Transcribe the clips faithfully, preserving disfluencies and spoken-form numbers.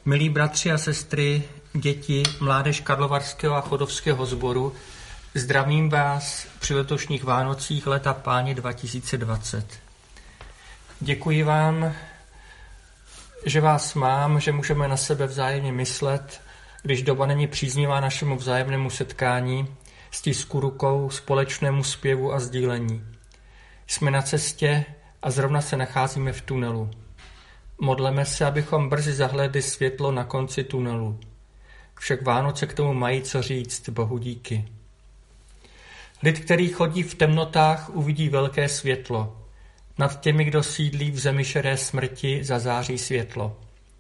Milí bratři a sestry, děti, mládež Karlovarského a Chodovského sboru, zdravím vás při letošních Vánocích Léta Páně dva tisíce dvacet. Děkuji vám, že vás mám, že můžeme na sebe vzájemně myslet, když doba není příznivá našemu vzájemnému setkání, stisku rukou, společnému zpěvu a sdílení. Jsme na cestě a zrovna se nacházíme v tunelu. Modleme se, abychom brzy zahlédli světlo na konci tunelu. Však Vánoce k tomu mají co říct, Bohu díky. Lid, který chodí v temnotách, uvidí velké světlo. Nad těmi, kdo sídlí v zemi šedé smrti, zazáří světlo.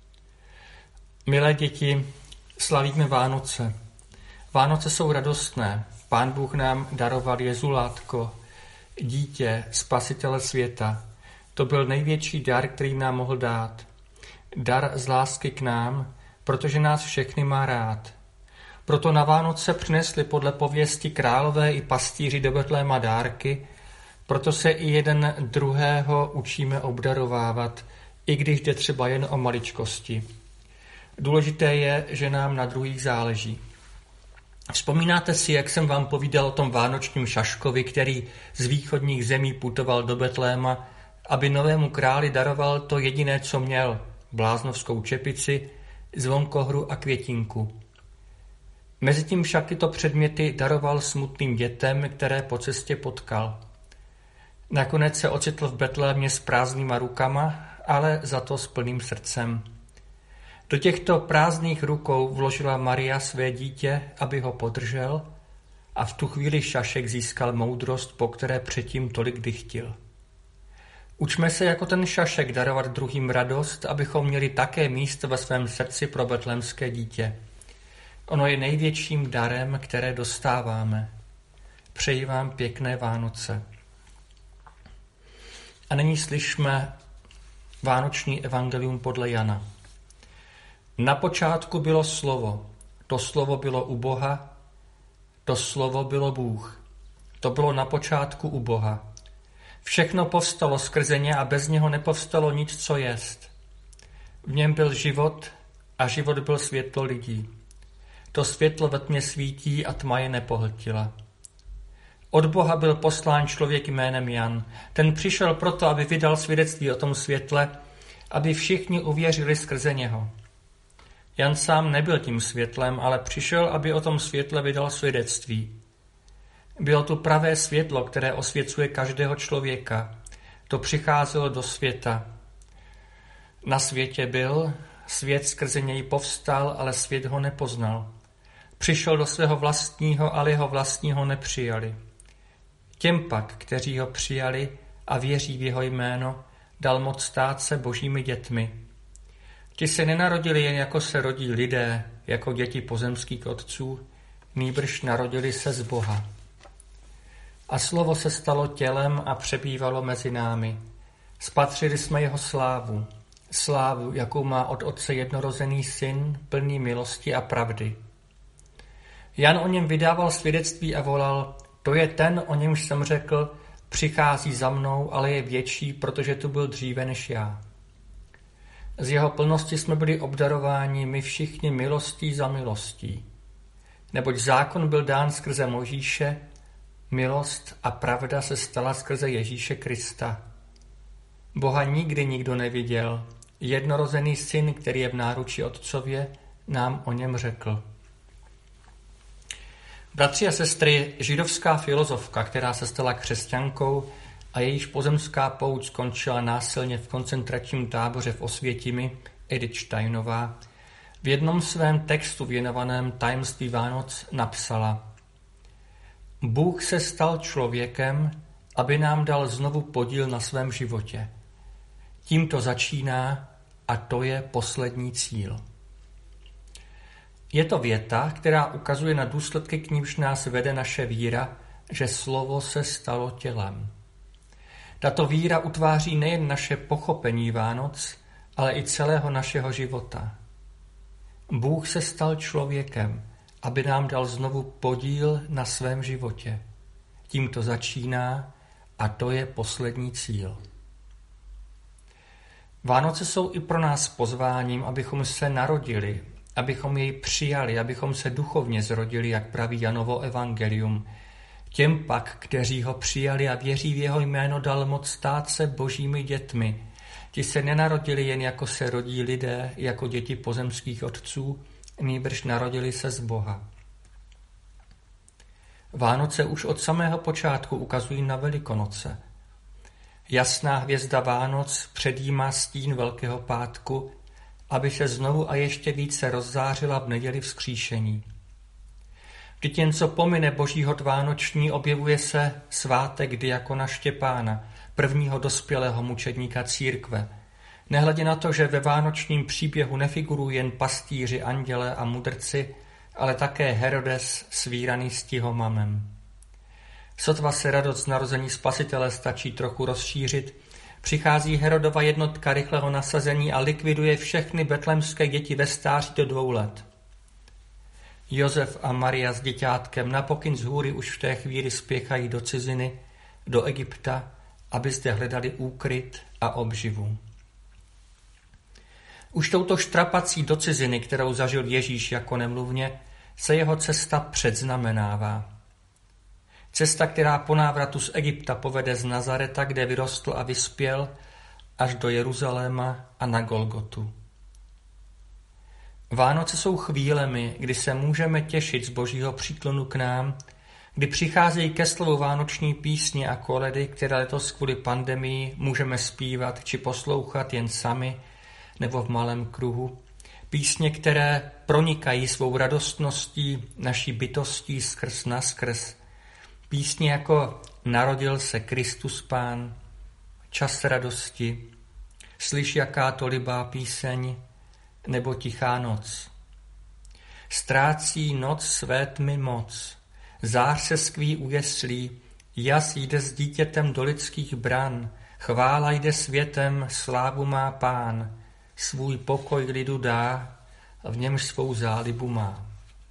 Milé děti, slavíme Vánoce. Vánoce jsou radostné. Pán Bůh nám daroval Jezulátko, dítě, spasitele světa. To byl největší dar, který nám mohl dát. Dar z lásky k nám, protože nás všechny má rád. Proto na Vánoce přinesli podle pověsti králové i pastýři do Betléma dárky, proto se i jeden druhého učíme obdarovávat, i když jde třeba jen o maličkosti. Důležité je, že nám na druhých záleží. Vzpomínáte si, jak jsem vám povídal o tom vánočním šaškovi, který z východních zemí putoval do Betléma, aby novému králi daroval to jediné, co měl, bláznovskou čepici, zvonkohru a květinku. Mezitím však tyto předměty daroval smutným dětem, které po cestě potkal. Nakonec se ocitl v Betlémě s prázdnýma rukama, ale za to s plným srdcem. Do těchto prázdných rukou vložila Maria své dítě, aby ho podržel, a v tu chvíli šašek získal moudrost, po které předtím tolik dychtil. Učme se jako ten šašek darovat druhým radost, abychom měli také místo ve svém srdci pro betlémské dítě. Ono je největším darem, které dostáváme. Přeji vám pěkné Vánoce. A nyní slyšme vánoční evangelium podle Jana. Na počátku bylo slovo, to slovo bylo u Boha, to slovo bylo Bůh. To bylo na počátku u Boha. Všechno povstalo skrze ně a bez něho nepovstalo nic, co jest. V něm byl život a život byl světlo lidí. To světlo ve tmě svítí a tma je nepohltila. Od Boha byl poslán člověk jménem Jan. Ten přišel proto, aby vydal svědectví o tom světle, aby všichni uvěřili skrze něho. Jan sám nebyl tím světlem, ale přišel, aby o tom světle vydal svědectví. Bylo tu pravé světlo, které osvěcuje každého člověka. To přicházelo do světa. Na světě byl, svět skrze něj povstal, ale svět ho nepoznal. Přišel do svého vlastního, ale jeho vlastního nepřijali. Těm pak, kteří ho přijali a věří v jeho jméno, dal moc stát se božími dětmi. Ti se nenarodili jen jako se rodí lidé, jako děti pozemských otců, nýbrž narodili se z Boha. A slovo se stalo tělem a přebývalo mezi námi. Spatřili jsme jeho slávu, slávu, jakou má od Otce jednorozený syn, plný milosti a pravdy. Jan o něm vydával svědectví a volal, to je ten, o němž jsem řekl, přichází za mnou, ale je větší, protože tu byl dříve než já. Z jeho plnosti jsme byli obdarováni my všichni milostí za milostí. Neboť zákon byl dán skrze Mojžíše, milost a pravda se stala skrze Ježíše Krista. Boha nikdy nikdo neviděl, jednorozený syn, který je v náručí Otcově, nám o něm řekl. Bratři a sestry, židovská filozofka, která se stala křesťankou a jejíž pozemská pouť skončila násilně v koncentračním táboře v Osvětimi, Edith Steinová, v jednom svém textu věnovaném tajemství Vánoc napsala: Bůh se stal člověkem, aby nám dal znovu podíl na svém životě. Tím to začíná a to je poslední cíl. Je to věta, která ukazuje na důsledky, k nímž nás vede naše víra, že slovo se stalo tělem. Tato víra utváří nejen naše pochopení Vánoc, ale i celého našeho života. Bůh se stal člověkem, aby nám dal znovu podíl na svém životě. Tím to začíná a to je poslední cíl. Vánoce jsou i pro nás pozváním, abychom se narodili, abychom jej přijali, abychom se duchovně zrodili, jak praví Janovo evangelium. Těm pak, kteří ho přijali a věří v jeho jméno, dal moc stát se božími dětmi. Ti se nenarodili jen jako se rodí lidé, jako děti pozemských otců, nýbrž narodili se z Boha. Vánoce už od samého počátku ukazují na Velikonoce. Jasná hvězda Vánoc předjímá stín Velkého pátku, aby se znovu a ještě více rozzářila v neděli vzkříšení. Vždyť jen co pomine Boží hod vánoční, objevuje se svátek diakona Štěpána, prvního dospělého mučedníka církve. Nehledě na to, že ve vánočním příběhu nefigurují jen pastýři, andělé a mudrci, ale také Herodes svíraný stihomamem. Sotva se radost narození Spasitele stačí trochu rozšířit, přichází Herodova jednotka rychlého nasazení a likviduje všechny betlémské děti ve stáří do dvou let. Josef a Maria s děťátkem na pokyn z hůry už v té chvíli spěchají do ciziny, do Egypta, aby zde hledali úkryt a obživu. Už touto štrapací do ciziny, kterou zažil Ježíš jako nemluvně, se jeho cesta předznamenává. Cesta, která po návratu z Egypta povede z Nazareta, kde vyrostl a vyspěl, až do Jeruzaléma a na Golgotu. Vánoce jsou chvílemi, kdy se můžeme těšit z Božího příklonu k nám, kdy přicházejí ke slovu vánoční písně a koledy, které letos kvůli pandemii můžeme zpívat či poslouchat jen sami nebo v malém kruhu. Písně, které pronikají svou radostností naší bytostí skrz naskrz. Písně jako Narodil se Kristus Pán, Čas radosti, Slyš, jaká to libá píseň, nebo Tichá noc. Ztrácí noc své tmy moc, zář se skví u jeslí, jas jde s dítětem do lidských bran, chvála jde světem, slávu má Pán, svůj pokoj lidu dá, v němž svou zálibu má.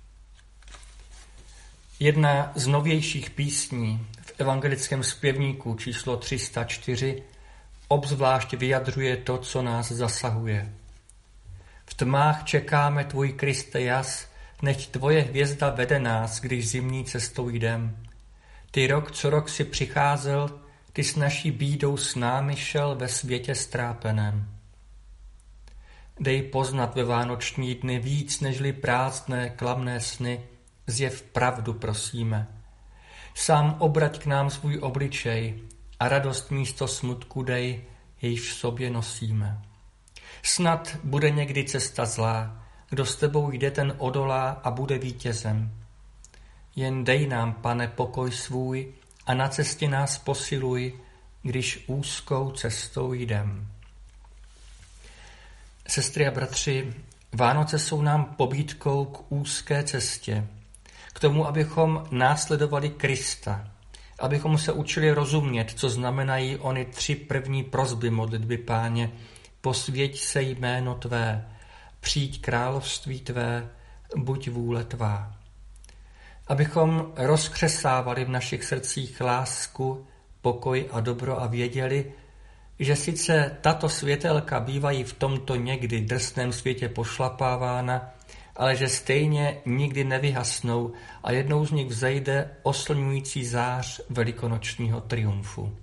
Jedna z novějších písní v evangelickém zpěvníku číslo tři sta čtyři obzvlášť vyjadřuje to, co nás zasahuje. V tmách čekáme tvůj Kriste jas, nechť tvoje hvězda vede nás, když zimní cestou jdem. Ty rok co rok si přicházel, ty s naší bídou s námi šel ve světě strápeném. Dej poznat ve vánoční dny víc, nežli prázdné, klamné sny, zjev pravdu, prosíme. Sám obrať k nám svůj obličej a radost místo smutku dej, jejž v sobě nosíme. Snad bude někdy cesta zlá, kdo s tebou jde, ten odolá a bude vítězem. Jen dej nám, Pane, pokoj svůj a na cestě nás posiluj, když úzkou cestou jdem. Sestry a bratři, Vánoce jsou nám pobídkou k úzké cestě, k tomu, abychom následovali Krista, abychom se učili rozumět, co znamenají ony tři první prosby modlitby Páně: posvěť se jméno tvé, přijď království tvé, buď vůle tvá. Abychom rozkřesávali v našich srdcích lásku, pokoj a dobro a věděli, že sice tato světelka bývají v tomto někdy drsném světě pošlapávána, ale že stejně nikdy nevyhasnou a jednou z nich vzejde oslňující zář velikonočního triumfu.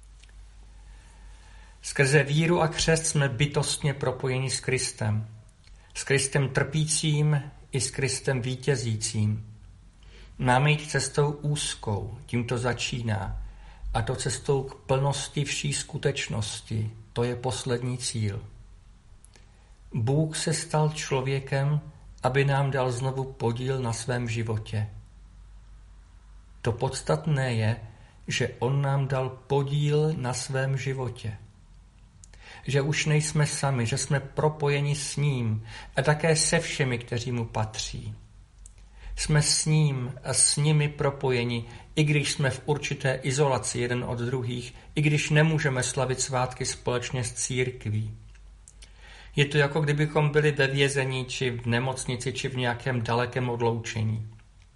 Skrze víru a křest jsme bytostně propojeni s Kristem. S Kristem trpícím i s Kristem vítězícím. Máme jít cestou úzkou, tím to začíná, a to cestou k plnosti vší skutečnosti, to je poslední cíl. Bůh se stal člověkem, aby nám dal znovu podíl na svém životě. To podstatné je, že on nám dal podíl na svém životě. Že už nejsme sami, že jsme propojeni s ním a také se všemi, kteří mu patří. Jsme s ním a s nimi propojeni, i když jsme v určité izolaci jeden od druhých, i když nemůžeme slavit svátky společně s církví. Je to jako kdybychom byli ve vězení, či v nemocnici, či v nějakém dalekém odloučení.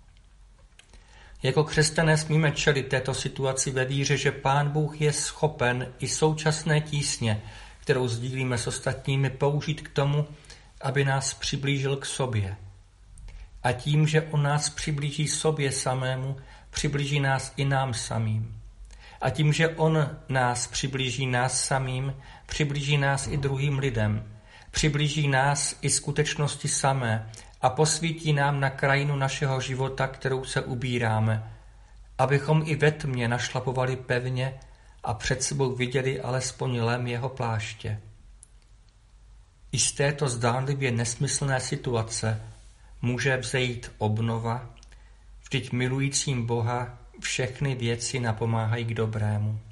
Jako křesťané smíme čelit této situaci ve víře, že Pán Bůh je schopen i současné tísně, kterou sdílíme s ostatními, použít k tomu, aby nás přiblížil k sobě. A tím, že on nás přiblíží sobě samému, přiblíží nás i nám samým. A tím, že on nás přiblíží nás samým, přiblíží nás i druhým lidem, přiblíží nás i skutečnosti samé a posvítí nám na krajinu našeho života, kterou se ubíráme, abychom i ve tmě našlapovali pevně a před sebou viděli alespoň lem jeho pláště. I z této zdánlivě nesmyslné situace může vzejít obnova, vždyť milujícím Boha všechny věci napomáhají k dobrému.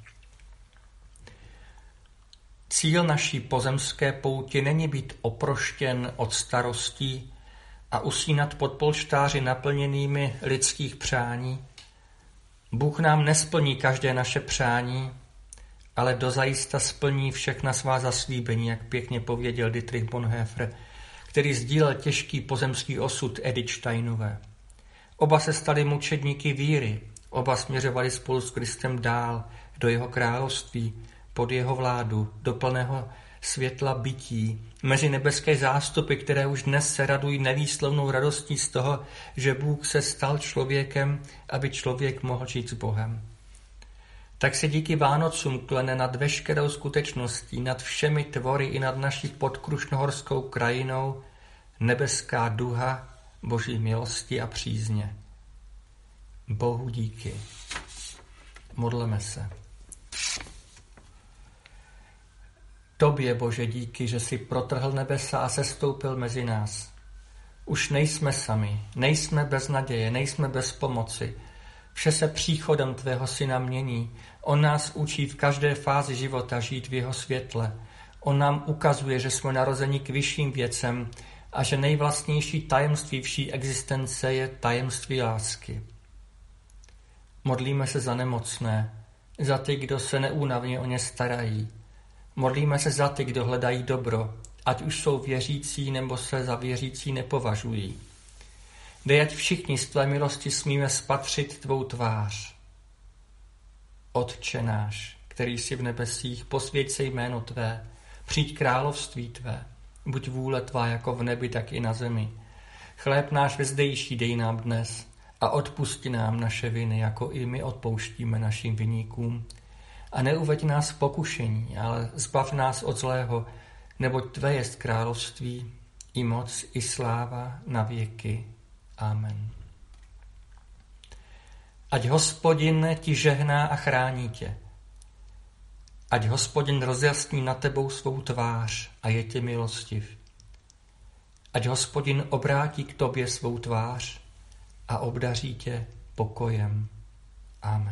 Cíl naší pozemské pouti není být oproštěn od starostí a usínat pod polštáři naplněnými lidských přání. Bůh nám nesplní každé naše přání, ale dozajista splní všechna svá zaslíbení, jak pěkně pověděl Dietrich Bonhoeffer, který sdílel těžký pozemský osud Edith Steinové. Oba se stali mučedníky víry, oba směřovali spolu s Kristem dál do jeho království, pod jeho vládu, do plného světla bytí, mezi nebeské zástupy, které už dnes se radují nevýslovnou radostí z toho, že Bůh se stal člověkem, aby člověk mohl žít s Bohem. Tak se díky Vánocům klene nad veškerou skutečností, nad všemi tvory i nad naší podkrušnohorskou krajinou nebeská duha Boží milosti a přízně. Bohu díky. Modleme se. Tobě, Bože, díky, že jsi protrhl nebesa a sestoupil mezi nás. Už nejsme sami, nejsme bez naděje, nejsme bez pomoci. Vše se příchodem tvého syna mění. On nás učí v každé fázi života žít v jeho světle. On nám ukazuje, že jsme narozeni k vyšším věcem a že nejvlastnější tajemství vší existence je tajemství lásky. Modlíme se za nemocné, za ty, kdo se neúnavně o ně starají. Modlíme se za ty, kdo hledají dobro, ať už jsou věřící nebo se za věřící nepovažují. Dej, ať všichni z tvé milosti smíme spatřit tvou tvář. Otče náš, který jsi v nebesích, posvěť se jméno tvé, přijď království tvé, buď vůle tvá jako v nebi, tak i na zemi. Chléb náš vezdejší dej nám dnes a odpusti nám naše viny, jako i my odpouštíme našim viníkům. A neuveď nás v pokušení, ale zbav nás od zlého, neboť tvé jest království, i moc, i sláva na věky. Amen. Ať Hospodin ti žehná a chrání tě. Ať Hospodin rozjasní nad tebou svou tvář a je tě milostiv. Ať Hospodin obrátí k tobě svou tvář a obdaří tě pokojem. Amen.